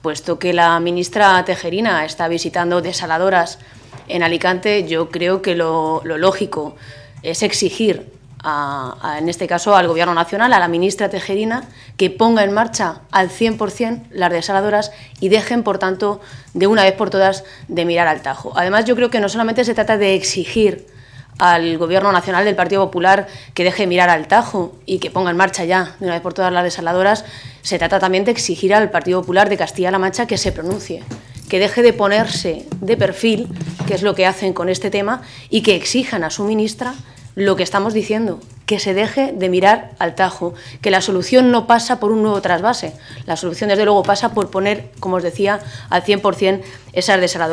puesto que la ministra Tejerina está visitando desaladoras en Alicante, yo creo que lo lógico es exigir en este caso al Gobierno Nacional, a la ministra Tejerina, que ponga en marcha al 100% las desaladoras y dejen, por tanto, de una vez por todas, de mirar al Tajo. Además, yo creo que no solamente se trata de exigir al Gobierno Nacional del Partido Popular que deje mirar al Tajo y que ponga en marcha ya, de una vez por todas, las desaladoras, se trata también de exigir al Partido Popular de Castilla-La Mancha que se pronuncie, que deje de ponerse de perfil, que es lo que hacen con este tema, y que exijan a su ministra lo que estamos diciendo, que se deje de mirar al Tajo, que la solución no pasa por un nuevo trasvase, la solución desde luego pasa por poner, como os decía, al 100% esas desaladoras.